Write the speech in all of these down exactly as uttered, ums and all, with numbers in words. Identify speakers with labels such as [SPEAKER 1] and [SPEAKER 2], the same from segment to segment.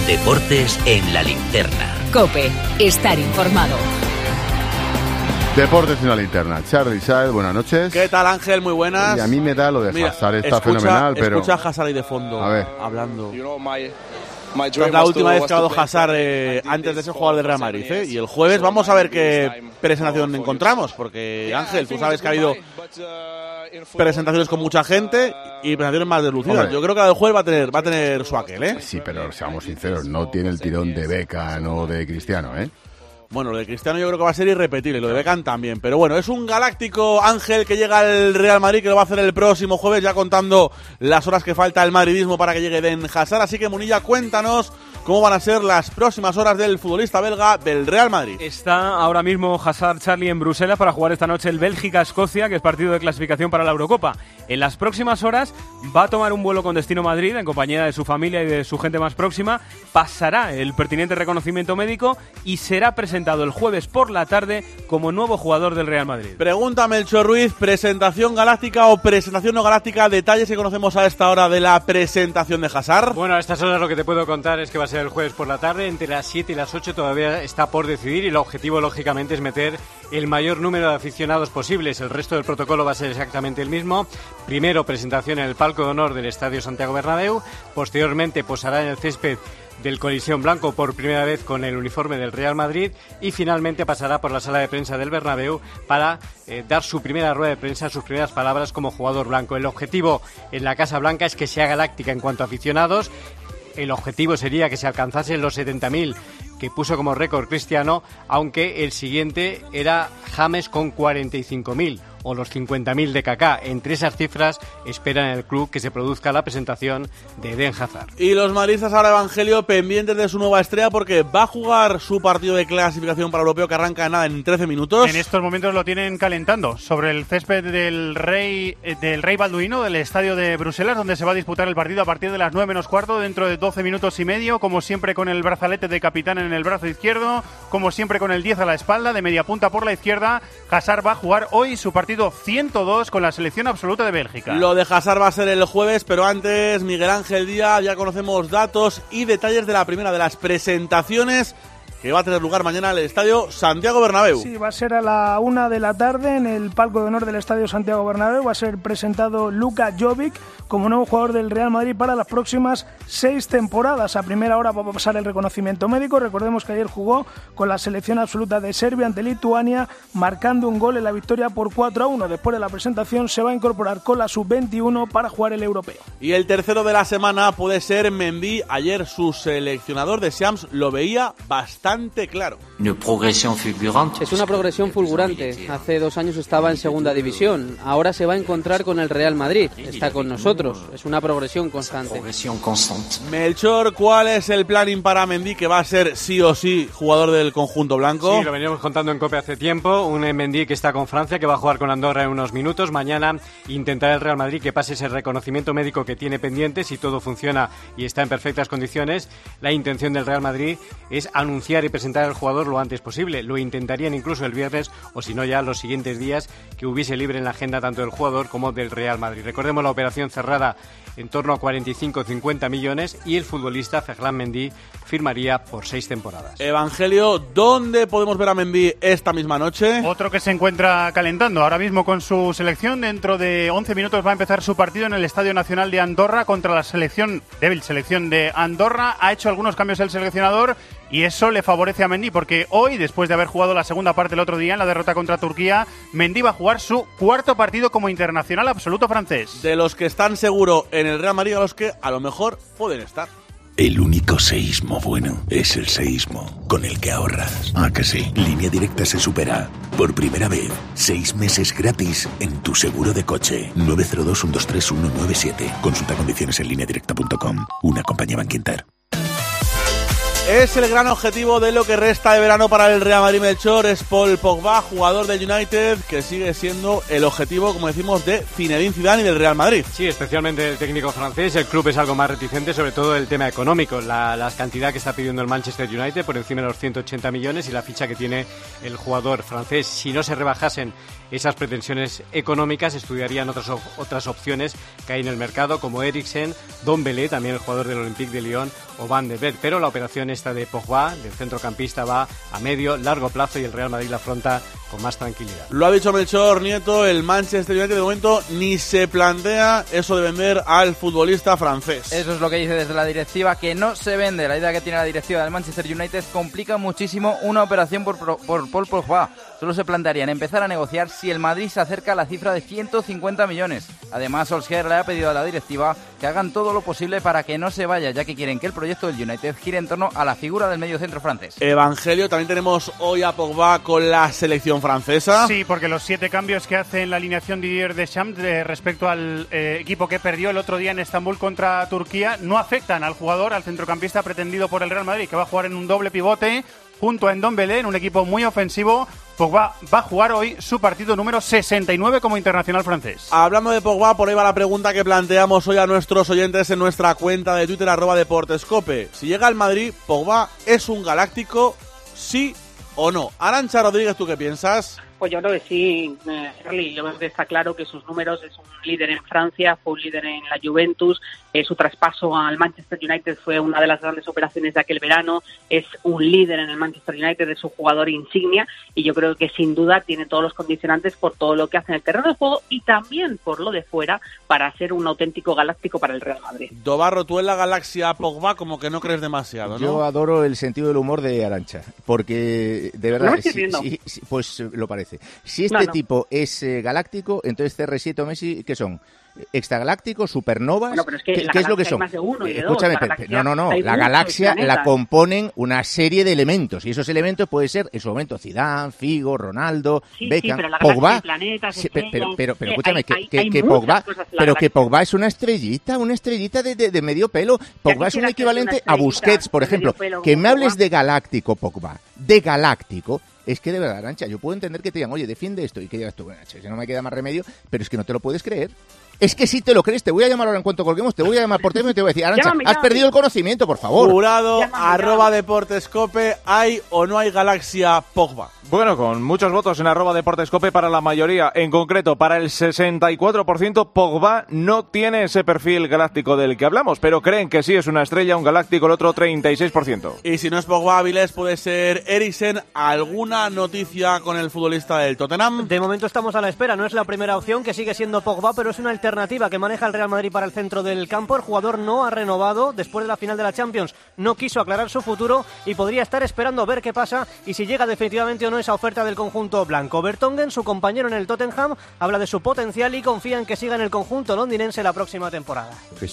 [SPEAKER 1] Deportes en la linterna.
[SPEAKER 2] COPE, estar informado.
[SPEAKER 3] Deportes en la linterna. Charly Saez, buenas noches.
[SPEAKER 4] ¿Qué tal, Ángel? Muy buenas.
[SPEAKER 3] Y a mí me da lo de
[SPEAKER 4] Mira,
[SPEAKER 3] Hazard, está
[SPEAKER 4] escucha,
[SPEAKER 3] fenomenal, pero...
[SPEAKER 4] Escucha a Hazard ahí de fondo,
[SPEAKER 3] a ver.
[SPEAKER 4] hablando. Esta es la última vez que ha dado Hazard eh, antes de ser jugador del Real Madrid, ¿eh? Y el jueves vamos a ver qué presentación encontramos, porque, Ángel, tú sabes que ha habido presentaciones con mucha gente y presentaciones más deslucidas.
[SPEAKER 3] Hombre.
[SPEAKER 4] Yo creo que la del jueves va a tener va a tener su aquel, ¿eh?
[SPEAKER 3] Sí, pero seamos sinceros, no tiene el tirón de Beckham o de Cristiano, ¿eh?
[SPEAKER 4] Bueno, lo de Cristiano yo creo que va a ser irrepetible, lo de Beckham también. Pero bueno, es un galáctico Ángel que llega al Real Madrid, que lo va a hacer el próximo jueves, ya contando las horas que falta el madridismo para que llegue Eden Hazard. Así que, Munilla, cuéntanos cómo van a ser las próximas horas del futbolista belga del Real Madrid.
[SPEAKER 5] Está ahora mismo Hazard, Charly, en Bruselas para jugar esta noche el Bélgica-Escocia, que es partido de clasificación para la Eurocopa. En las próximas horas va a tomar un vuelo con destino Madrid en compañía de su familia y de su gente más próxima. Pasará el pertinente reconocimiento médico y será presentado el jueves por la tarde como nuevo jugador del Real Madrid.
[SPEAKER 4] Pregunta Melchor Ruiz, ¿presentación galáctica o presentación no galáctica? Detalles que conocemos a esta hora de la presentación de Hazard.
[SPEAKER 6] Bueno, a estas horas lo que te puedo contar es que va a ser el jueves por la tarde, entre las siete y las ocho todavía está por decidir, y el objetivo lógicamente es meter el mayor número de aficionados posibles. El resto del protocolo va a ser exactamente el mismo. Primero, presentación en el palco de honor del Estadio Santiago Bernabéu, posteriormente posará en el césped del Coliseo Blanco por primera vez con el uniforme del Real Madrid, y finalmente pasará por la sala de prensa del Bernabéu para eh, dar su primera rueda de prensa, sus primeras palabras como jugador blanco. El objetivo en la Casa Blanca es que sea galáctica en cuanto a aficionados. El objetivo sería que se alcanzasen los setenta mil que puso como récord Cristiano, aunque el siguiente era James con cuarenta y cinco mil o los cincuenta mil de Kaká. Entre esas cifras esperan en el club que se produzca la presentación de Eden Hazard.
[SPEAKER 4] Y los madridistas ahora, Evangelio, pendientes de su nueva estrella, porque va a jugar su partido de clasificación para el europeo que arranca en nada en trece minutos.
[SPEAKER 7] En estos momentos lo tienen calentando sobre el césped del Rey del Rey Balduino, del estadio de Bruselas, donde se va a disputar el partido a partir de las nueve menos cuarto, dentro de doce minutos y medio, como siempre con el brazalete de capitán en el brazo izquierdo, como siempre con el diez a la espalda, de media punta por la izquierda. Hazard va a jugar hoy su partido ciento dos con la selección absoluta de Bélgica.
[SPEAKER 4] Lo de Hazard va a ser el jueves, pero antes, Miguel Ángel Díaz, ya conocemos datos y detalles de la primera de las presentaciones que va a tener lugar mañana en el Estadio Santiago Bernabéu.
[SPEAKER 8] Sí, va a ser a la una de la tarde en el palco de honor del Estadio Santiago Bernabéu. Va a ser presentado Luka Jovic como nuevo jugador del Real Madrid para las próximas seis temporadas. A primera hora va a pasar el reconocimiento médico. Recordemos que ayer jugó con la selección absoluta de Serbia ante Lituania, marcando un gol en la victoria por cuatro a uno. Después de la presentación se va a incorporar con la sub veintiuno para jugar el europeo.
[SPEAKER 4] Y el tercero de la semana puede ser Mendy. Ayer su seleccionador de Shams lo veía bastante claro.
[SPEAKER 9] Es una progresión fulgurante. Hace dos años estaba en segunda división. Ahora se va a encontrar con el Real Madrid. Está con nosotros. Es una progresión constante.
[SPEAKER 4] Melchor, ¿cuál es el planning para Mendy, que va a ser sí o sí jugador del conjunto blanco?
[SPEAKER 6] Sí, lo veníamos contando en COPE hace tiempo. Un Mendy que está con Francia, que va a jugar con Andorra en unos minutos. Mañana intentará el Real Madrid que pase ese reconocimiento médico que tiene pendiente. Si todo funciona y está en perfectas condiciones, la intención del Real Madrid es anunciar y presentar al jugador lo antes posible. Lo intentarían incluso el viernes, o si no ya los siguientes días, que hubiese libre en la agenda tanto del jugador como del Real Madrid. Recordemos la operación cerrada en torno a cuarenta y cinco a cincuenta millones, y el futbolista Ferland Mendy firmaría por seis temporadas.
[SPEAKER 4] Evangelio, ¿dónde podemos ver a Mendy esta misma noche?
[SPEAKER 7] Otro que se encuentra calentando ahora mismo con su selección. Dentro de once minutos va a empezar su partido en el Estadio Nacional de Andorra contra la selección débil selección de Andorra. Ha hecho algunos cambios el seleccionador y eso le favorece a Mendy, porque hoy, después de haber jugado la segunda parte el otro día en la derrota contra Turquía, Mendy va a jugar su cuarto partido como internacional absoluto francés.
[SPEAKER 4] De los que están seguro en el Real Madrid, a los que a lo mejor pueden estar.
[SPEAKER 10] El único seísmo bueno es el seísmo con el que ahorras. ¿Ah, que sí? Línea Directa se supera. Por primera vez, seis meses gratis en tu seguro de coche. nueve cero dos, uno dos tres, uno nueve siete. Consulta condiciones en línea directa punto com. Una compañía Bankinter.
[SPEAKER 4] Es el gran objetivo de lo que resta de verano para el Real Madrid, Melchor. Es Paul Pogba, jugador del United, que sigue siendo el objetivo, como decimos, de Zinedine Zidane y del Real Madrid.
[SPEAKER 6] Sí, especialmente el técnico francés. El club es algo más reticente, sobre todo el tema económico. La, la cantidad que está pidiendo el Manchester United, por encima de los ciento ochenta millones, y la ficha que tiene el jugador francés. Si no se rebajasen esas pretensiones económicas, estudiarían otras, otras opciones que hay en el mercado, como Eriksen, Dombele, también el jugador del Olympique de Lyon, o Van de Beek. Pero la operación esta de Pogba, del centrocampista, va a medio, largo plazo, y el Real Madrid la afronta con más tranquilidad.
[SPEAKER 4] Lo ha dicho Melchor Nieto, el Manchester United de momento ni se plantea eso de vender al futbolista francés.
[SPEAKER 11] Eso es lo que dice desde la directiva, que no se vende. La idea que tiene la directiva del Manchester United complica muchísimo una operación por, por Paul Pogba. Solo se plantearían empezar a negociar si el Madrid se acerca a la cifra de ciento cincuenta millones. Además, Solskjaer le ha pedido a la directiva que hagan todo lo posible para que no se vaya, ya que quieren que el proyecto del United gire en torno a la figura del mediocentro francés.
[SPEAKER 4] Evangelio, también tenemos hoy a Pogba con la selección francesa.
[SPEAKER 7] Sí, porque los siete cambios que hace en la alineación Didier Deschamps de respecto al eh, equipo que perdió el otro día en Estambul contra Turquía no afectan al jugador, al centrocampista pretendido por el Real Madrid, que va a jugar en un doble pivote junto a Ndombele, en un equipo muy ofensivo. Pogba va a jugar hoy su partido número sesenta y nueve como internacional francés.
[SPEAKER 4] Hablando de Pogba, por ahí va la pregunta que planteamos hoy a nuestros oyentes en nuestra cuenta de Twitter, arroba Deportescope. Si llega al Madrid, ¿Pogba es un galáctico, sí o no? Arantxa Rodríguez, ¿tú qué piensas?
[SPEAKER 12] Pues yo creo que sí, eh, Charlie. Yo creo que está claro que sus números, es un líder en Francia, fue un líder en la Juventus, eh, su traspaso al Manchester United fue una de las grandes operaciones de aquel verano, es un líder en el Manchester United, es su jugador insignia, y yo creo que sin duda tiene todos los condicionantes por todo lo que hace en el terreno de juego y también por lo de fuera para ser un auténtico galáctico para el Real Madrid.
[SPEAKER 4] Dobarro, tú en la galaxia Pogba como que no crees demasiado, ¿no?
[SPEAKER 3] Yo adoro el sentido del humor de Arantxa, porque de verdad,
[SPEAKER 12] ¿No me estoy
[SPEAKER 3] sí,
[SPEAKER 12] riendo?
[SPEAKER 3] sí, sí, pues lo parece. Si este
[SPEAKER 12] No, no.
[SPEAKER 3] tipo es eh, galáctico, entonces C R siete o Messi, ¿qué son? Extragalácticos, supernovas,
[SPEAKER 12] Bueno, pero es que
[SPEAKER 3] ¿qué,
[SPEAKER 12] la
[SPEAKER 3] qué es lo que
[SPEAKER 12] galaxia
[SPEAKER 3] son?
[SPEAKER 12] hay más de uno y de
[SPEAKER 3] Escúchame,
[SPEAKER 12] dos. La
[SPEAKER 3] Pepe,
[SPEAKER 12] galaxia
[SPEAKER 3] no, no, no,
[SPEAKER 12] hay
[SPEAKER 3] la
[SPEAKER 12] muchos
[SPEAKER 3] galaxia la
[SPEAKER 12] planetas.
[SPEAKER 3] componen una serie de elementos, y esos elementos pueden ser, en su momento, Zidane, Figo, Ronaldo,
[SPEAKER 12] Sí, sí,
[SPEAKER 3] Beckham,
[SPEAKER 12] pero la galaxia
[SPEAKER 3] Pogba.
[SPEAKER 12] hay planetas,
[SPEAKER 3] Sí, pero, pero, pero, pero
[SPEAKER 12] estrellas,
[SPEAKER 3] escúchame,
[SPEAKER 12] hay-
[SPEAKER 3] que,
[SPEAKER 12] hay-
[SPEAKER 3] que,
[SPEAKER 12] hay
[SPEAKER 3] que
[SPEAKER 12] muchas
[SPEAKER 3] Pogba,
[SPEAKER 12] cosas en la
[SPEAKER 3] pero que
[SPEAKER 12] galaxia.
[SPEAKER 3] Pogba es una estrellita, una estrellita de, de, de medio pelo. Pogba es un
[SPEAKER 12] quisieras ser una
[SPEAKER 3] equivalente a
[SPEAKER 12] estrellita
[SPEAKER 3] Busquets, por
[SPEAKER 12] de medio
[SPEAKER 3] ejemplo.
[SPEAKER 12] pelo
[SPEAKER 3] Que
[SPEAKER 12] como
[SPEAKER 3] me hables
[SPEAKER 12] Pogba.
[SPEAKER 3] de galáctico, Pogba, de galáctico. Es que de verdad, Arantxa, yo puedo entender que te digan, oye, defiende esto, y que digas tú, bueno, che, no me queda más remedio, pero es que no te lo puedes creer. Es que si te lo crees, te voy a llamar ahora en cuanto colguemos, te voy a llamar por teléfono y te voy a decir, Arantxa,
[SPEAKER 12] Llámame,
[SPEAKER 3] has
[SPEAKER 12] llámame.
[SPEAKER 3] perdido el conocimiento, por favor.
[SPEAKER 4] Jurado,
[SPEAKER 12] Llámame,
[SPEAKER 4] arroba
[SPEAKER 12] llámame.
[SPEAKER 4] Deportescope, ¿hay o no hay galaxia Pogba?
[SPEAKER 13] Bueno, con muchos votos en arroba Deportescope para la mayoría, en concreto para el sesenta y cuatro por ciento, Pogba no tiene ese perfil galáctico del que hablamos, pero creen que sí es una estrella, un galáctico, el otro treinta y seis por ciento.
[SPEAKER 4] Y si no es Pogba, Avilés, puede ser Eriksen. ¿Alguna noticia con el futbolista del Tottenham?
[SPEAKER 14] De momento estamos a la espera, no es la primera opción, que sigue siendo Pogba, pero es una alternativa que maneja el Real Madrid para el centro del campo. El jugador no ha renovado después de la final de la Champions, no quiso aclarar su futuro y podría estar esperando a ver qué pasa y si llega definitivamente o no esa oferta del conjunto blanco. Vertonghen, su compañero en el Tottenham, habla de su potencial y confía en que siga en el conjunto londinense la próxima temporada.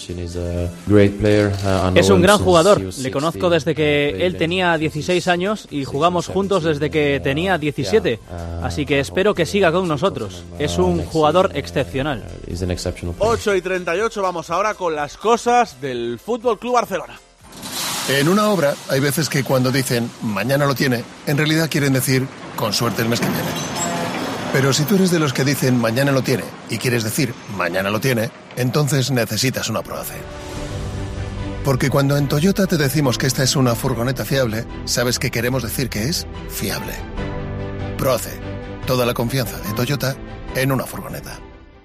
[SPEAKER 15] Es un gran jugador, le conozco desde que él tenía dieciséis años y jugamos juntos desde que tenía diecisiete, así que espero que siga con nosotros. Es un jugador excepcional.
[SPEAKER 4] ocho y treinta y ocho, vamos ahora con las cosas del Fútbol Club Barcelona.
[SPEAKER 16] En una obra hay veces que cuando dicen mañana lo tiene, en realidad quieren decir con suerte el mes que viene. Pero si tú eres de los que dicen mañana lo tiene y quieres decir mañana lo tiene, entonces necesitas una Proace. Porque cuando en Toyota te decimos que esta es una furgoneta fiable, sabes que queremos decir que es fiable. Proace, toda la confianza de Toyota en una furgoneta.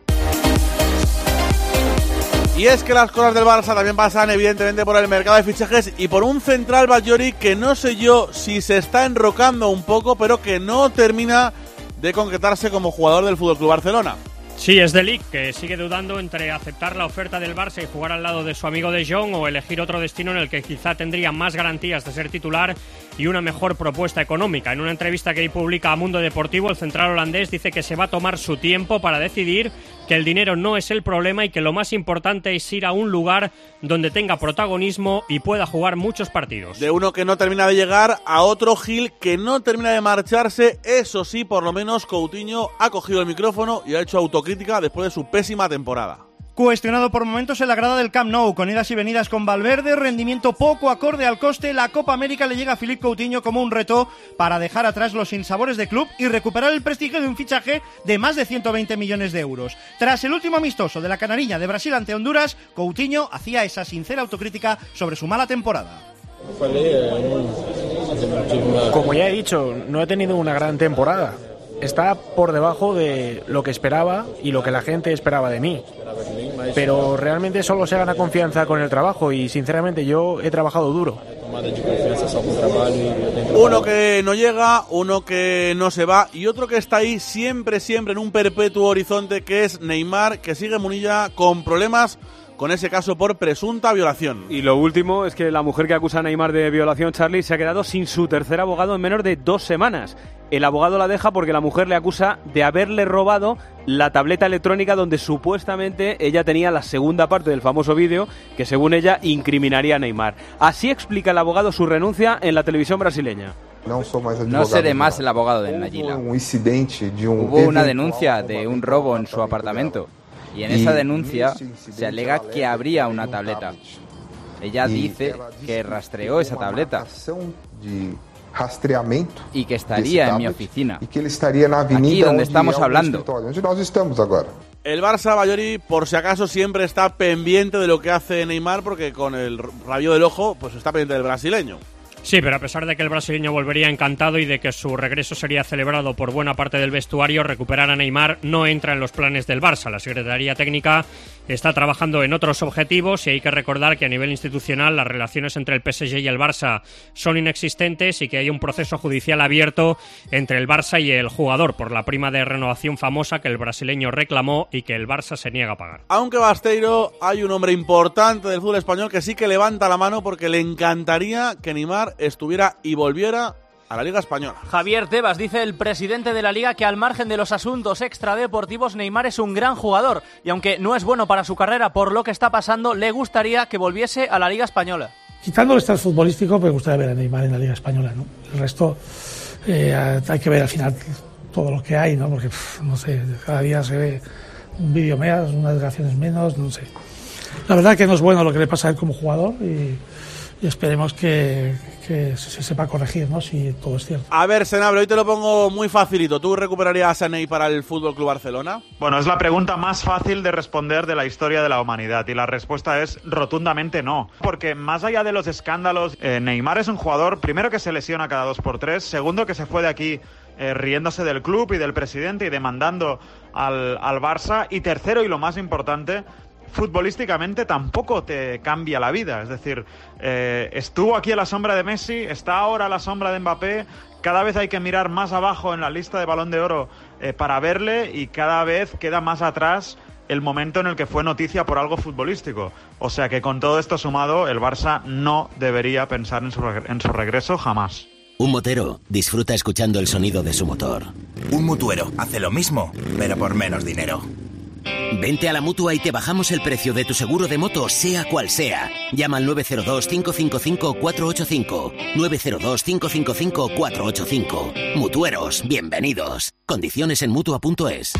[SPEAKER 4] Y es que las cosas del Barça también pasan evidentemente por el mercado de fichajes y por un central Batllori que no sé yo si se está enrocando un poco, pero que no termina de concretarse como jugador del F C Barcelona.
[SPEAKER 17] Sí, es de Ligt, que sigue dudando entre aceptar la oferta del Barça y jugar al lado de su amigo De Jong o elegir otro destino en el que quizá tendría más garantías de ser titular y una mejor propuesta económica. En una entrevista que hoy publica Mundo Deportivo, el central holandés dice que se va a tomar su tiempo para decidir, que el dinero no es el problema y que lo más importante es ir a un lugar donde tenga protagonismo y pueda jugar muchos partidos.
[SPEAKER 4] De uno que no termina de llegar a otro Gil que no termina de marcharse. Eso sí, por lo menos Coutinho ha cogido el micrófono y ha hecho autocrítica después de su pésima temporada.
[SPEAKER 18] Cuestionado por momentos en la grada del Camp Nou, con idas y venidas con Valverde, rendimiento poco acorde al coste, la Copa América le llega a Philippe Coutinho como un reto para dejar atrás los sinsabores de club y recuperar el prestigio de un fichaje de más de ciento veinte millones de euros. Tras el último amistoso de la Canariña de Brasil ante Honduras, Coutinho hacía esa sincera autocrítica sobre su mala temporada.
[SPEAKER 19] Como ya he dicho, no he tenido una gran temporada. Está por debajo de lo que esperaba y lo que la gente esperaba de mí. Pero realmente solo se gana confianza con el trabajo y sinceramente yo he trabajado duro.
[SPEAKER 4] Uno que no llega, uno que no se va y otro que está ahí siempre, siempre en un perpetuo horizonte, que es Neymar, que sigue Munilla con problemas con ese caso por presunta violación.
[SPEAKER 5] Y lo último es que la mujer que acusa a Neymar de violación, Charlie, se ha quedado sin su tercer abogado en menos de dos semanas. El abogado la deja porque la mujer le acusa de haberle robado la tableta electrónica donde supuestamente ella tenía la segunda parte del famoso vídeo que, según ella, incriminaría a Neymar. Así explica el abogado su renuncia en la televisión brasileña.
[SPEAKER 11] No seré más el abogado de Nayila. Hubo una denuncia de un robo en su apartamento y en esa denuncia se alega que habría una tableta. Ella dice que rastreó esa tableta y que estaría en mi oficina, aquí donde estamos hablando.
[SPEAKER 4] El Barça, Bayori, por si acaso, siempre está pendiente de lo que hace Neymar, porque con el rabillo del ojo pues está pendiente del brasileño.
[SPEAKER 17] Sí, pero a pesar de que el brasileño volvería encantado y de que su regreso sería celebrado por buena parte del vestuario, recuperar a Neymar no entra en los planes del Barça. La Secretaría Técnica está trabajando en otros objetivos y hay que recordar que a nivel institucional las relaciones entre el P S G y el Barça son inexistentes y que hay un proceso judicial abierto entre el Barça y el jugador por la prima de renovación famosa que el brasileño reclamó y que el Barça se niega a pagar.
[SPEAKER 4] Aunque Basteiro, hay un hombre importante del fútbol español que sí que levanta la mano porque le encantaría que Neymar estuviera y volviera a la Liga Española.
[SPEAKER 15] Javier Tebas, dice el presidente de la Liga, que al margen de los asuntos extradeportivos, Neymar es un gran jugador y aunque no es bueno para su carrera por lo que está pasando, le gustaría que volviese a la Liga Española.
[SPEAKER 20] Quitando el estado futbolístico, me gustaría ver a Neymar en la Liga Española, ¿no? El resto eh, hay que ver al final todo lo que hay, ¿no? Porque, pff, no sé, cada día se ve un vídeo más, unas grabaciones menos, no sé. La verdad que no es bueno lo que le pasa a él como jugador y... y esperemos que, que se sepa corregir, ¿no? Si todo es cierto.
[SPEAKER 4] A ver, Senable, hoy te lo pongo muy facilito. ¿Tú recuperarías a Ney para el F C Barcelona?
[SPEAKER 21] Bueno, es la pregunta más fácil de responder de la historia de la humanidad y la respuesta es rotundamente no. Porque más allá de los escándalos, eh, Neymar es un jugador, primero, que se lesiona cada dos por tres, segundo, que se fue de aquí eh, riéndose del club y del presidente y demandando al, al Barça, y tercero, y lo más importante, futbolísticamente tampoco te cambia la vida. Es decir, eh, estuvo aquí a la sombra de Messi, está ahora a la sombra de Mbappé, cada vez hay que mirar más abajo en la lista de Balón de Oro eh, para verle, y cada vez queda más atrás el momento en el que fue noticia por algo futbolístico. O sea que con todo esto sumado, el Barça no debería pensar en su, reg- en su regreso jamás.
[SPEAKER 1] Un motero disfruta escuchando el sonido de su motor.
[SPEAKER 22] Un mutuero hace lo mismo, pero por menos dinero.
[SPEAKER 1] Vente a la Mutua y te bajamos el precio de tu seguro de moto, sea cual sea. Llama al nueve cero dos, cinco cinco cinco, cuatro ocho cinco. nueve cero dos, cinco cinco cinco, cuatro ocho cinco. Mutueros, bienvenidos. Condiciones en Mutua punto es.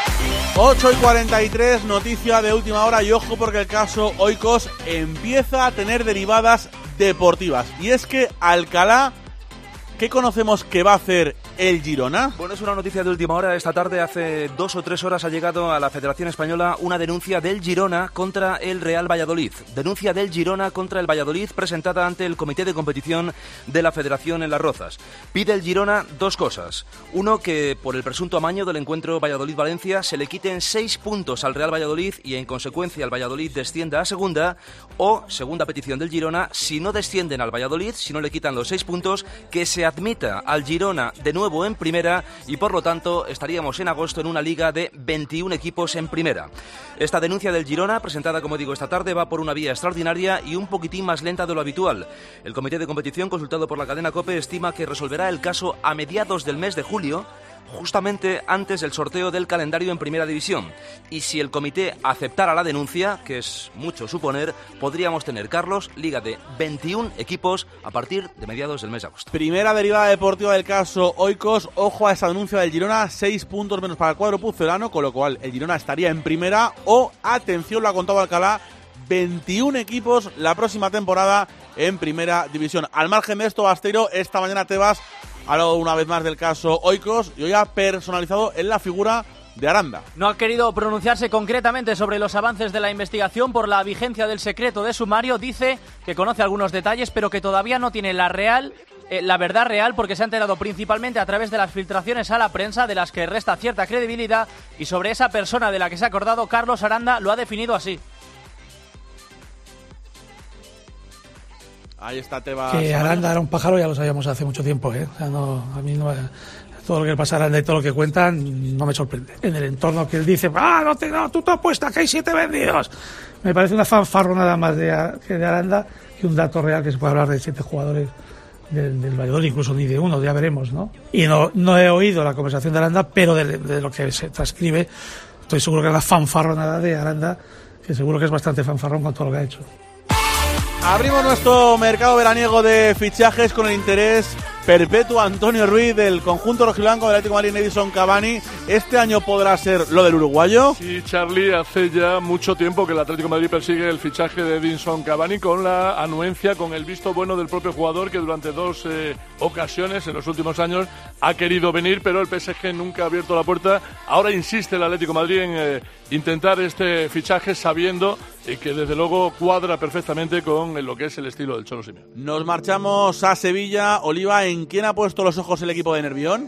[SPEAKER 4] ocho y cuarenta y tres, noticia de última hora, y ojo porque el caso Oikos empieza a tener derivadas deportivas. Y es que Alcalá, ¿qué conocemos que va a hacer el Girona?
[SPEAKER 23] Bueno, es una noticia de última hora. Esta tarde, hace dos o tres horas, ha llegado a la Federación Española una denuncia del Girona contra el Real Valladolid. Denuncia del Girona contra el Valladolid presentada ante el Comité de Competición de la Federación en Las Rozas. Pide el Girona dos cosas. Uno, que por el presunto amaño del encuentro Valladolid-Valencia se le quiten seis puntos al Real Valladolid y en consecuencia el Valladolid descienda a segunda. O, segunda petición del Girona, si no descienden al Valladolid, si no le quitan los seis puntos, que se admita al Girona de nuevo en primera y por lo tanto estaríamos en agosto en una liga de veintiún equipos en primera. Esta denuncia del Girona, presentada como digo esta tarde, va por una vía extraordinaria y un poquitín más lenta de lo habitual. El comité de competición, consultado por la cadena COPE, estima que resolverá el caso a mediados del mes de julio, justamente antes del sorteo del calendario en Primera División. Y si el comité aceptara la denuncia, que es mucho suponer, podríamos tener, Carlos, liga de veintiún equipos a partir de mediados del mes de agosto.
[SPEAKER 4] Primera derivada deportiva del caso Oikos. Ojo a esa denuncia del Girona, seis puntos menos para el cuadro pucelano, con lo cual el Girona estaría en primera. O, atención, lo ha contado Alcalá, veintiún equipos la próxima temporada en Primera División. Al margen de esto, Basteiro, esta mañana Tebas ha hablado una vez más del caso Oikos y hoy ha personalizado en la figura de Aranda.
[SPEAKER 15] No ha querido pronunciarse concretamente sobre los avances de la investigación por la vigencia del secreto de sumario. Dice que conoce algunos detalles, pero que todavía no tiene la real, eh, la verdad real, porque se ha enterado principalmente a través de las filtraciones a la prensa, de las que resta cierta credibilidad, y sobre esa persona de la que se ha acordado, Carlos Aranda lo ha definido así.
[SPEAKER 4] Ahí está Tebas.
[SPEAKER 20] Que Aranda era un pájaro ya lo sabíamos hace mucho tiempo, ¿eh? O sea, no, a mí no, todo lo que pasa Aranda y todo lo que cuentan no me sorprende. En el entorno que él dice, ah, no, te, no tú te apuestas que hay siete vendidos. Me parece una fanfarronada más de, de Aranda que un dato real que se puede hablar de siete jugadores del, del Valladolid, incluso ni de uno, ya veremos, ¿no? Y no, no he oído la conversación de Aranda, pero de, de lo que se transcribe, estoy seguro que es la fanfarronada de Aranda, que seguro que es bastante fanfarrón con todo lo que ha hecho.
[SPEAKER 4] Abrimos nuestro mercado veraniego de fichajes con el interés perpetuo Antonio Ruiz del conjunto rojiblanco del Atlético de Madrid, Edinson Cavani. ¿Este año podrá ser lo del uruguayo?
[SPEAKER 2] Sí, Charlie, hace ya mucho tiempo que el Atlético de Madrid persigue el fichaje de Edinson Cavani con la anuencia, con el visto bueno del propio jugador, que durante dos eh, ocasiones en los últimos años ha querido venir, pero el P S G nunca ha abierto la puerta. Ahora insiste el Atlético de Madrid en eh, intentar este fichaje, sabiendo y que desde luego cuadra perfectamente con lo que es el estilo del Cholo Simeone.
[SPEAKER 4] Nos marchamos a Sevilla. Oliva, ¿en quién ha puesto los ojos el equipo de Nervión?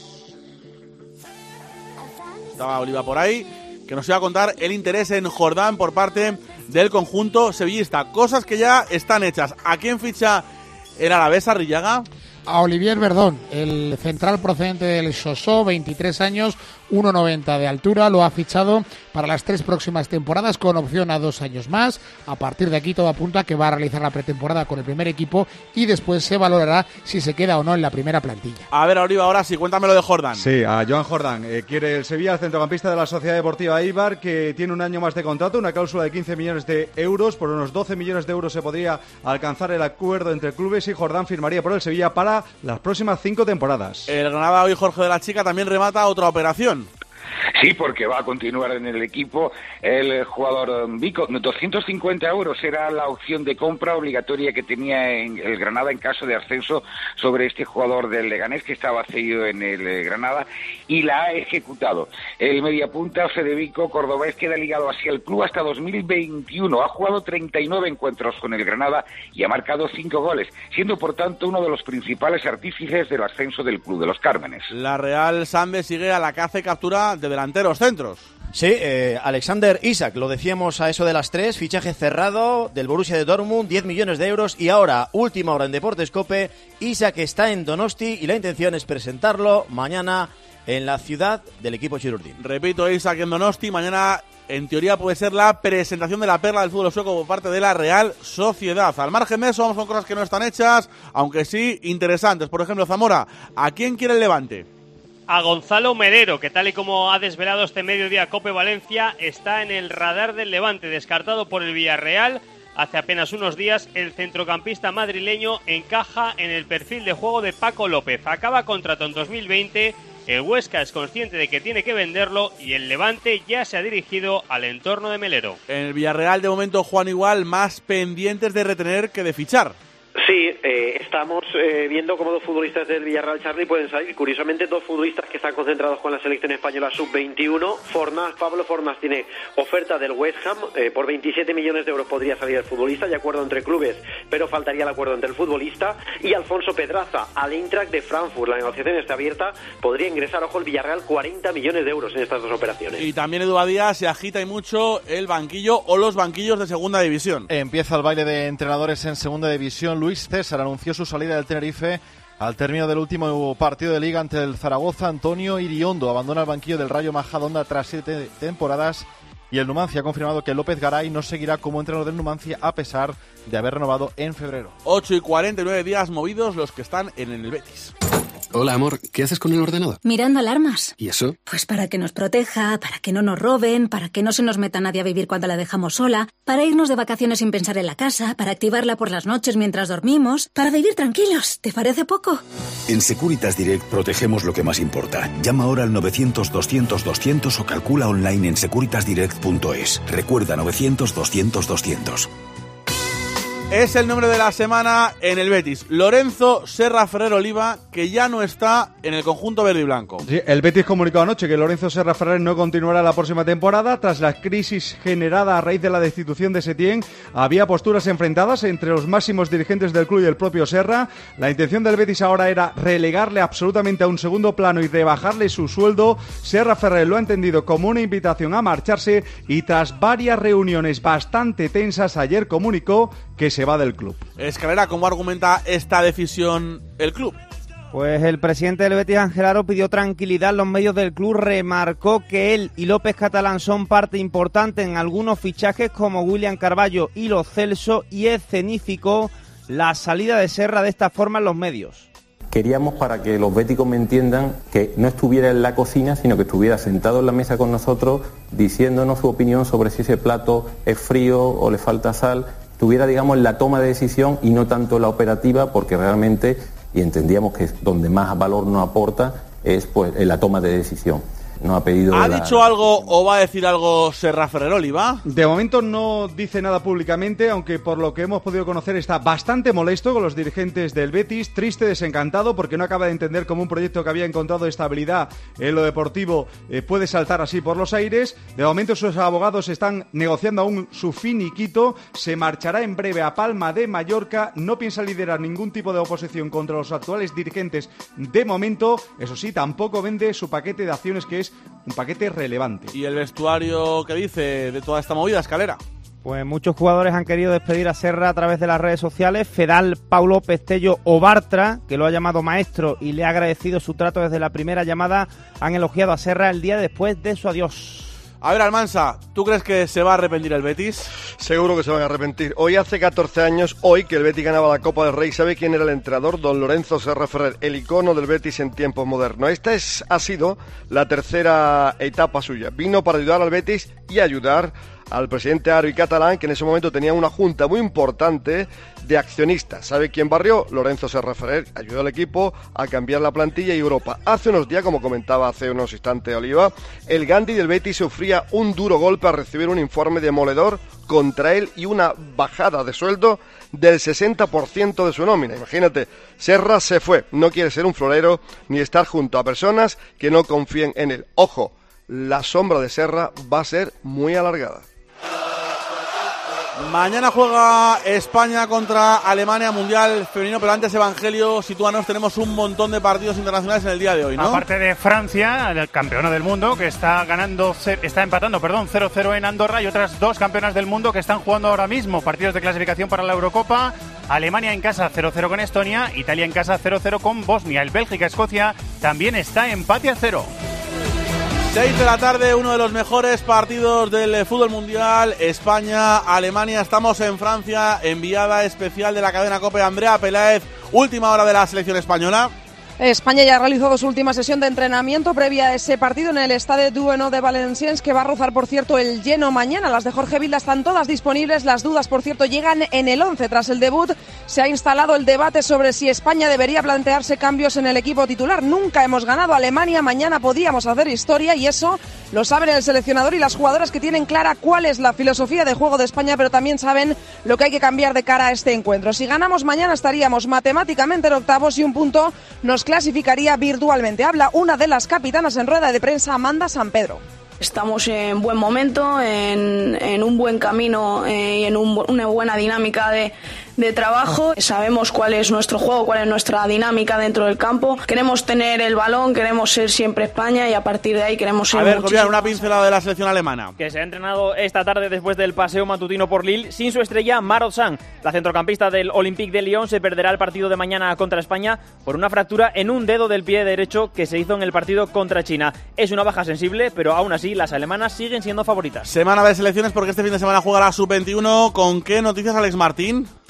[SPEAKER 4] Estaba Oliva por ahí, que nos iba a contar el interés en Jordán por parte del conjunto sevillista. Cosas que ya están hechas. ¿A quién ficha el Alavés, Arrillaga?
[SPEAKER 8] A Olivier Verdón, el central procedente del Sossó, veintitrés años, uno noventa de altura, lo ha fichado para las tres próximas temporadas con opción a dos años más. A partir de aquí todo apunta a que va a realizar la pretemporada con el primer equipo y después se valorará si se queda o no en la primera plantilla.
[SPEAKER 4] A ver, Oliva, ahora sí, cuéntamelo de Jordán.
[SPEAKER 9] Sí, a Joan Jordán. Eh, quiere el Sevilla, el centrocampista de la Sociedad Deportiva Eibar, que tiene un año más de contrato, una cláusula de quince millones de euros. Por unos doce millones de euros se podría alcanzar el acuerdo entre clubes y Jordán firmaría por el Sevilla para las próximas cinco temporadas.
[SPEAKER 4] El Granada hoy, Jorge de la Chica, también remata otra operación.
[SPEAKER 24] Sí, porque va a continuar en el equipo el jugador Vico. doscientos cincuenta euros era la opción de compra obligatoria que tenía en el Granada en caso de ascenso sobre este jugador del Leganés, que estaba cedido en el Granada, y la ha ejecutado. El mediapunta Federico Cordobés queda ligado así al club hasta dos mil veintiuno. Ha jugado treinta y nueve encuentros con el Granada y ha marcado cinco goles, siendo por tanto uno de los principales artífices del ascenso del club de los Cármenes.
[SPEAKER 4] La Real Sambe sigue a la caza y captura de delanteros centros.
[SPEAKER 25] Sí, eh, Alexander Isak, lo decíamos a eso de las tres, fichaje cerrado del Borussia de Dortmund, diez millones de euros, y ahora, última hora en Deportes Cope, Isak está en Donosti y la intención es presentarlo mañana en la ciudad del equipo Chirurdín.
[SPEAKER 4] Repito, Isak en Donosti, mañana en teoría puede ser la presentación de la perla del fútbol sueco por parte de la Real Sociedad. Al margen de eso, vamos con cosas que no están hechas, aunque sí interesantes. Por ejemplo, Zamora, ¿a quién quiere el Levante?
[SPEAKER 17] A Gonzalo Melero, que tal y como ha desvelado este mediodía Cope Valencia, está en el radar del Levante, descartado por el Villarreal. Hace apenas unos días el centrocampista madrileño encaja en el perfil de juego de Paco López. Acaba contrato en dos mil veinte, el Huesca es consciente de que tiene que venderlo y el Levante ya se ha dirigido al entorno de Melero.
[SPEAKER 4] En el Villarreal, de momento, Juan, igual, más pendientes de retener que de fichar.
[SPEAKER 26] Sí, eh, estamos eh, viendo cómo dos futbolistas del Villarreal, Charlie, pueden salir. Curiosamente, dos futbolistas que están concentrados con la selección española sub veintiuno. Fornás, Pablo Fornás tiene oferta del West Ham. Eh, por veintisiete millones de euros podría salir el futbolista. Hay acuerdo entre clubes, pero faltaría el acuerdo entre el futbolista. Y Alfonso Pedraza, al Eintracht de Frankfurt. La negociación está abierta. Podría ingresar, ojo, el Villarreal, cuarenta millones de euros en estas dos operaciones.
[SPEAKER 4] Y también, Edu Badía, se agita y mucho el banquillo o los banquillos de segunda división.
[SPEAKER 13] Empieza el baile de entrenadores en segunda división. Luis César anunció su salida del Tenerife al término del último partido de Liga ante el Zaragoza. Antonio Iriondo abandona el banquillo del Rayo Majadahonda tras siete temporadas y el Numancia ha confirmado que López Garay no seguirá como entrenador del Numancia a pesar de haber renovado en febrero.
[SPEAKER 4] ocho y cuarenta y nueve días movidos los que están en el Betis.
[SPEAKER 3] Hola, amor. ¿Qué haces con el ordenador?
[SPEAKER 6] Mirando alarmas.
[SPEAKER 3] ¿Y eso?
[SPEAKER 6] Pues para que nos proteja, para que no nos roben, para que no se nos meta nadie a vivir cuando la dejamos sola, para irnos de vacaciones sin pensar en la casa, para activarla por las noches mientras dormimos, para vivir tranquilos. ¿Te parece poco?
[SPEAKER 7] En Securitas Direct protegemos lo que más importa. Llama ahora al novecientos doscientos doscientos o calcula online en securitas direct punto es. Recuerda novecientos doscientos doscientos.
[SPEAKER 4] Es el nombre de la semana en el Betis. Lorenzo Serra Ferrer Oliva, que ya no está en el conjunto verde y blanco.
[SPEAKER 9] Sí, el Betis comunicó anoche que Lorenzo Serra Ferrer no continuará la próxima temporada. Tras la crisis generada a raíz de la destitución de Setién, había posturas enfrentadas entre los máximos dirigentes del club y el propio Serra. La intención del Betis ahora era relegarle absolutamente a un segundo plano y rebajarle su sueldo. Serra Ferrer lo ha entendido como una invitación a marcharse y tras varias reuniones bastante tensas ayer comunicó que se va del club.
[SPEAKER 4] Escalera, ¿cómo argumenta esta decisión el club?
[SPEAKER 10] Pues el presidente del Betis, Ángel Aro, pidió tranquilidad. Los medios del club remarcó que él y López Catalán son parte importante en algunos fichajes como William Carballo y Lo Celso, y escenificó la salida de Serra de esta forma en los medios.
[SPEAKER 12] Queríamos, para que los béticos me entiendan, que no estuviera en la cocina, sino que estuviera sentado en la mesa con nosotros, diciéndonos su opinión sobre si ese plato es frío o le falta sal. Tuviera, digamos, la toma de decisión y no tanto la operativa, porque realmente, y entendíamos que donde más valor nos aporta es pues en la toma de decisión. No ha pedido.
[SPEAKER 4] ¿Ha
[SPEAKER 12] la...
[SPEAKER 4] dicho algo o va a decir algo Serra Ferrer Oliva?
[SPEAKER 9] De momento no dice nada públicamente, aunque por lo que hemos podido conocer está bastante molesto con los dirigentes del Betis, triste, desencantado, porque no acaba de entender cómo un proyecto que había encontrado estabilidad en lo deportivo eh, puede saltar así por los aires. De momento sus abogados están negociando aún su finiquito, se marchará en breve a Palma de Mallorca, no piensa liderar ningún tipo de oposición contra los actuales dirigentes de momento, eso sí, tampoco vende su paquete de acciones, que es un paquete relevante.
[SPEAKER 4] ¿Y el vestuario qué dice de toda esta movida, Escalera?
[SPEAKER 10] Pues muchos jugadores han querido despedir a Serra a través de las redes sociales. Fedal, Paulo, Pestello o Bartra, que lo ha llamado maestro y le ha agradecido su trato desde la primera llamada, han elogiado a Serra el día después de su adiós.
[SPEAKER 4] A ver, Almansa, ¿tú crees que se va a arrepentir el Betis?
[SPEAKER 14] Seguro que se van a arrepentir. Hoy hace catorce años, hoy que el Betis ganaba la Copa del Rey, ¿sabe quién era el entrenador? Don Lorenzo Serra Ferrer, el icono del Betis en tiempos modernos. Esta es, ha sido la tercera etapa suya. Vino para ayudar al Betis y ayudar al presidente Aro y Catalán, que en ese momento tenía una junta muy importante de accionistas. ¿Sabe quién barrió? Lorenzo Serra Ferrer. Ayudó al equipo a cambiar la plantilla y Europa. Hace unos días, como comentaba hace unos instantes Oliva, el Gandhi del Betis sufría un duro golpe al recibir un informe demoledor contra él y una bajada de sueldo del sesenta por ciento de su nómina. Imagínate, Serra se fue. No quiere ser un florero ni estar junto a personas que no confíen en él. Ojo, la sombra de Serra va a ser muy alargada.
[SPEAKER 4] Mañana juega España contra Alemania, Mundial Femenino, pero antes, Evangelio, sitúanos, tenemos un montón de partidos internacionales en el día de hoy, ¿no?
[SPEAKER 27] Aparte de Francia, el campeona del mundo, que está ganando, está empatando, perdón, cero cero en Andorra, y otras dos campeonas del mundo que están jugando ahora mismo partidos de clasificación para la Eurocopa. Alemania en casa cero cero con Estonia, Italia en casa cero cero con Bosnia. El Bélgica-Escocia también está empate a cero.
[SPEAKER 4] seis de la tarde, uno de los mejores partidos del fútbol mundial, España-Alemania. Estamos en Francia, enviada especial de la cadena COPE, Andrea Peláez, última hora de la selección española.
[SPEAKER 28] España ya ha realizado su última sesión de entrenamiento previa a ese partido en el Stade Dueno de Valenciennes, que va a rozar, por cierto, el lleno mañana. Las de Jorge Vilda están todas disponibles. Las dudas, por cierto, llegan en el once. Tras el debut se ha instalado el debate sobre si España debería plantearse cambios en el equipo titular. Nunca hemos ganado a Alemania, mañana podíamos hacer historia, y eso lo saben el seleccionador y las jugadoras, que tienen clara cuál es la filosofía de juego de España, pero también saben lo que hay que cambiar de cara a este encuentro. Si ganamos mañana estaríamos matemáticamente en octavos y un punto nos clasificaría virtualmente. Habla una de las capitanas en rueda de prensa, Amanda Sampedro.
[SPEAKER 29] Estamos en buen momento, en, en un buen camino eh, y en un, una buena dinámica de, de trabajo. Sabemos cuál es nuestro juego, cuál es nuestra dinámica dentro del campo. Queremos tener el balón, queremos ser siempre España, y a partir de ahí queremos ser.
[SPEAKER 4] A ver, Jovian, una pincelada de la selección alemana.
[SPEAKER 30] Que se ha entrenado esta tarde después del paseo matutino por Lille sin su estrella Maro San. La centrocampista del Olympique de Lyon se perderá el partido de mañana contra España por una fractura en un dedo del pie derecho que se hizo en el partido contra China. Es una baja sensible, pero aún así las alemanas siguen siendo favoritas.
[SPEAKER 4] Semana de selecciones, porque este fin de semana juega la sub veintiuno. ¿Con qué noticias, Alex Martín?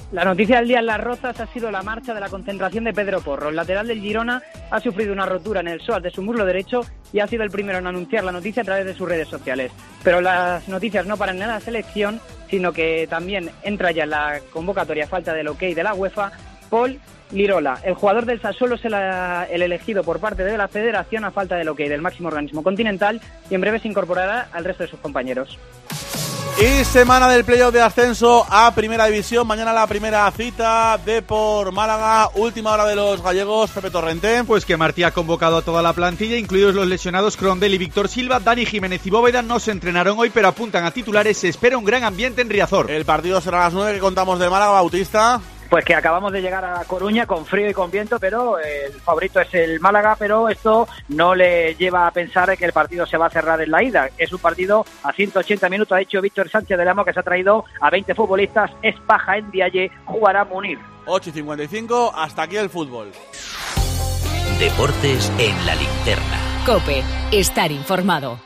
[SPEAKER 1] La noticia del día en Las Rozas ha sido la marcha de la concentración de Pedro Porro. El lateral del Girona ha sufrido una rotura en el psoas de su muslo derecho y ha sido el primero en anunciar la noticia a través de sus redes sociales. Pero las noticias no paran en la selección, sino que también entra ya en la convocatoria a falta del ok de la UEFA, Paul Lirola. El jugador del Sassuolo es el, el elegido por parte de la federación a falta del ok del máximo organismo continental y en breve se incorporará al resto de sus compañeros.
[SPEAKER 4] Y semana del playoff de ascenso a Primera División. Mañana la primera cita, Depor Málaga, última hora de los gallegos. Pepe Torrente.
[SPEAKER 5] Pues que Martí ha convocado a toda la plantilla, incluidos los lesionados Crondel y Víctor Silva. Dani Jiménez y Bóveda no se entrenaron hoy, pero apuntan a titulares. Se espera un gran ambiente en Riazor.
[SPEAKER 4] El partido será a las nueve, que contamos de Málaga, Bautista.
[SPEAKER 1] Pues que acabamos de llegar a Coruña con frío y con viento, pero el favorito es el Málaga, pero esto no le lleva a pensar que el partido se va a cerrar en la ida. Es un partido a ciento ochenta minutos, ha hecho Víctor Sánchez del Amo, que se ha traído a veinte futbolistas. Es Paja en Dialle, jugará Munir.
[SPEAKER 4] ocho y cincuenta y cinco, hasta aquí el fútbol.
[SPEAKER 11] Deportes en la linterna.
[SPEAKER 15] COPE, estar informado.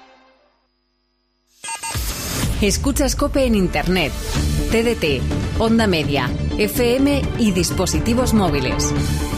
[SPEAKER 15] Escuchas COPE en Internet, T D T, Onda Media, F M y dispositivos móviles.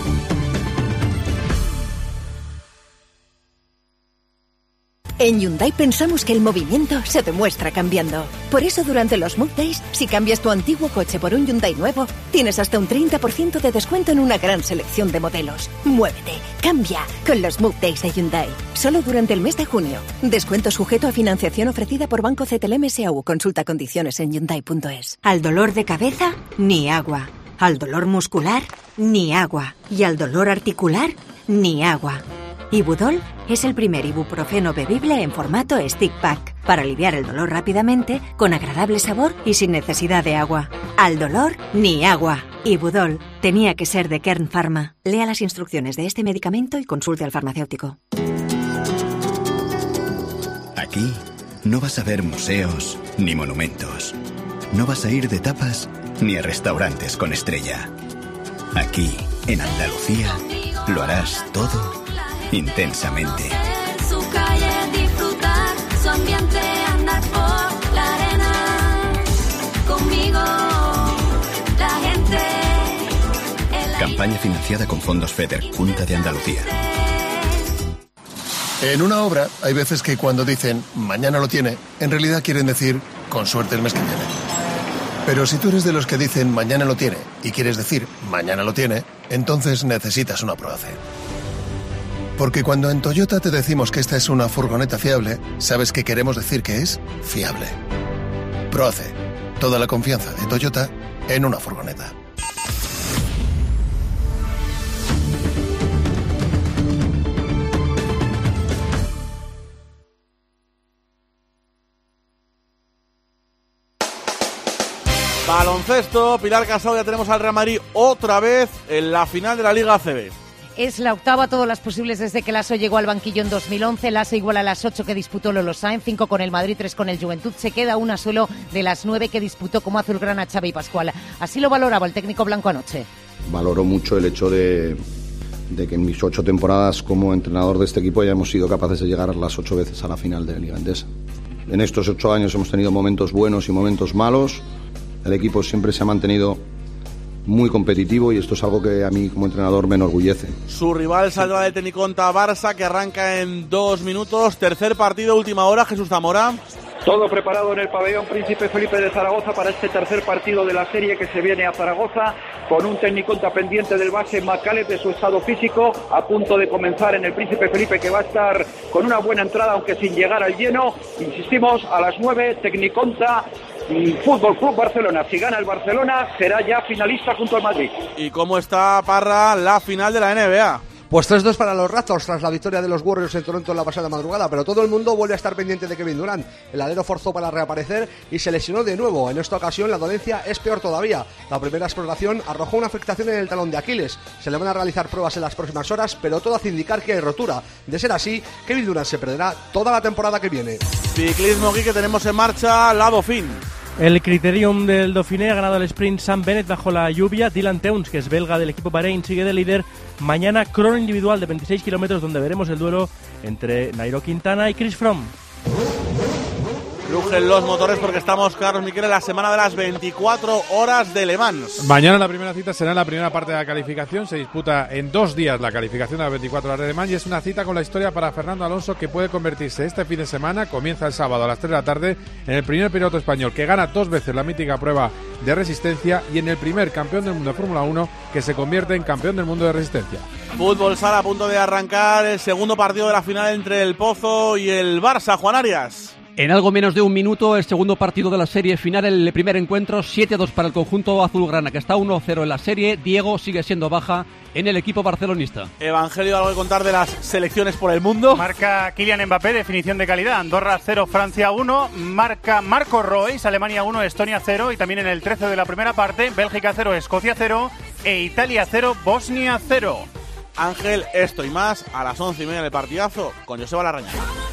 [SPEAKER 16] En Hyundai pensamos que el movimiento se demuestra cambiando. Por eso durante los Move Days, si cambias tu antiguo coche por un Hyundai nuevo, tienes hasta un treinta por ciento de descuento en una gran selección de modelos. Muévete, cambia con los Move Days de Hyundai. Solo durante el mes de junio. Descuento sujeto a financiación ofrecida por Banco C T L M S A U. Consulta condiciones en Hyundai punto es. Al dolor de cabeza, ni agua. Al dolor muscular, ni agua. Y al dolor articular, ni agua. Ibudol es el primer ibuprofeno bebible en formato stick pack para aliviar el dolor rápidamente, con agradable sabor y sin necesidad de agua. Al dolor, ni agua. Ibudol tenía que ser de Kern Pharma. Lea las instrucciones de este medicamento y consulte al farmacéutico.
[SPEAKER 18] Aquí no vas a ver museos ni monumentos. No vas a ir de tapas ni a restaurantes con estrella. Aquí, en Andalucía, lo harás todo intensamente.
[SPEAKER 19] Su calle, disfrutar su ambiente, andar por la arena. Conmigo, la gente.
[SPEAKER 18] Campaña financiada con fondos FEDER, Junta de Andalucía.
[SPEAKER 21] En una obra hay veces que cuando dicen mañana lo tiene, en realidad quieren decir con suerte el mes que viene. Pero si tú eres de los que dicen mañana lo tiene y quieres decir mañana lo tiene, entonces necesitas una Proace. Porque cuando en Toyota te decimos que esta es una furgoneta fiable, sabes que queremos decir que es fiable. Proace, toda la confianza de Toyota en una furgoneta.
[SPEAKER 4] Baloncesto, Pilar Casado, ya tenemos al Real Madrid otra vez en la final de la Liga A C B.
[SPEAKER 22] Es la octava, todas las posibles desde que Lasso llegó al banquillo en dos mil once. Lasso igual a las ocho que disputó Lolo Sáenz, cinco con el Madrid, tres con el Juventud. Se queda una solo de las nueve que disputó como azulgrana Xavi Pascual. Así lo valoraba el técnico blanco anoche.
[SPEAKER 23] Valoro mucho el hecho de, de que en mis ocho temporadas como entrenador de este equipo hayamos sido capaces de llegar las ocho veces a la final de la Liga Endesa. En estos ocho años hemos tenido momentos buenos y momentos malos. El equipo siempre se ha mantenido muy competitivo y esto es algo que a mí como entrenador me enorgullece.
[SPEAKER 4] Su rival saldrá de Teniconta Barça, que arranca en dos minutos. Tercer partido, última hora, Jesús Zamora.
[SPEAKER 31] Todo preparado en el pabellón Príncipe Felipe de Zaragoza para este tercer partido de la serie que se viene a Zaragoza, con un Teniconta pendiente del base Macález de su estado físico, a punto de comenzar en el Príncipe Felipe, que va a estar con una buena entrada, aunque sin llegar al lleno. Insistimos, a las nueve, Teniconta Fútbol Club Barcelona. Si gana el Barcelona, será ya finalista junto al Madrid.
[SPEAKER 4] ¿Y cómo está, Parra, la final de la N B A?
[SPEAKER 32] Pues tres dos para los Raptors tras la victoria de los Warriors en Toronto en la pasada madrugada, pero todo el mundo vuelve a estar pendiente de Kevin Durant. El alero forzó para reaparecer y se lesionó de nuevo. En esta ocasión la dolencia es peor todavía. La primera exploración arrojó una afectación en el talón de Aquiles. Se le van a realizar pruebas en las próximas horas, pero todo hace indicar que hay rotura. De ser así, Kevin Durant se perderá toda la temporada que viene.
[SPEAKER 4] Ciclismo aquí que tenemos en marcha, la Dauphiné.
[SPEAKER 33] El Criterium del Dauphiné ha ganado el sprint Sam Bennett bajo la lluvia. Dylan Teuns, que es belga del equipo Bahrein, sigue de líder. Mañana crono individual de veintiséis kilómetros donde veremos el duelo entre Nairo Quintana y Chris Froome.
[SPEAKER 4] Rugen los motores porque estamos, Carlos Miquel, en la semana de las veinticuatro horas de Le Mans.
[SPEAKER 2] Mañana la primera cita será en la primera parte de la calificación. Se disputa en dos días la calificación de las veinticuatro horas de Le Mans y es una cita con la historia para Fernando Alonso que puede convertirse este fin de semana, comienza el sábado a las tres de la tarde, en el primer piloto español que gana dos veces la mítica prueba de resistencia y en el primer campeón del mundo de Fórmula uno que se convierte en campeón del mundo de resistencia.
[SPEAKER 4] Fútbol sala a punto de arrancar el segundo partido de la final entre el Pozo y el Barça. Juan Arias.
[SPEAKER 3] En algo menos de un minuto, el segundo partido de la serie final, el primer encuentro, siete a dos para el conjunto azulgrana, que está uno cero en la serie. Diego sigue siendo baja en el equipo barcelonista.
[SPEAKER 4] Evangelio, ¿algo que contar de las selecciones por el mundo?
[SPEAKER 27] Marca Kylian Mbappé, definición de calidad. Andorra cero, Francia uno. Marca Marco Reus, Alemania uno, Estonia cero. Y también en el trece de la primera parte, Bélgica cero, Escocia cero. E Italia cero, Bosnia cero.
[SPEAKER 4] Ángel, esto y más a las once y media del partidazo con Joseba Larrañaga.